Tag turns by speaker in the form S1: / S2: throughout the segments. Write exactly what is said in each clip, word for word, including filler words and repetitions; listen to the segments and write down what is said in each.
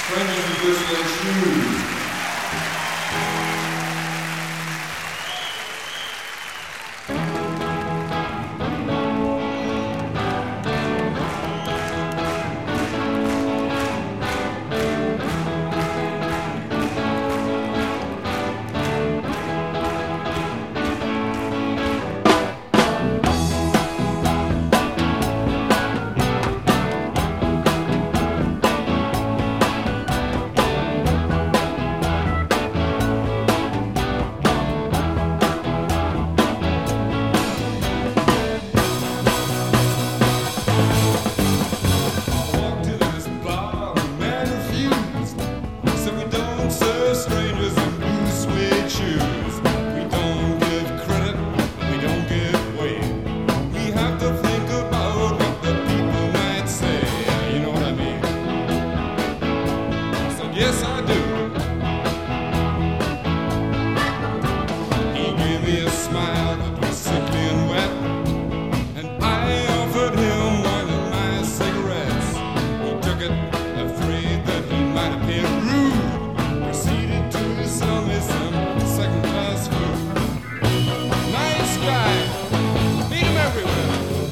S1: Strangers with Whistling Shoes. Yes, I do. He gave me a smile that was sickly and wet, and I offered him one of my cigarettes. He took it, afraid that he might appear rude, proceeded to sell me some second-class food. Nice guy, meet him everywhere.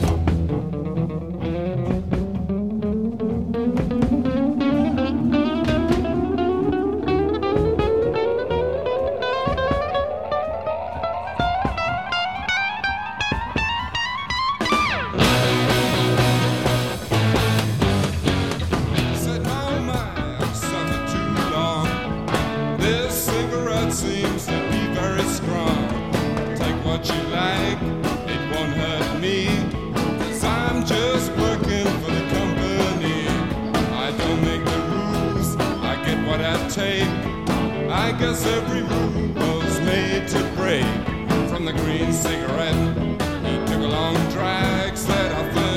S1: Seems to be very strong. Take what you like, it won't hurt me, 'cause I'm just working for the company. I don't make the rules, I get what I take. I guess every rule was made to break. From the green cigarette, he took a long drag, said I felt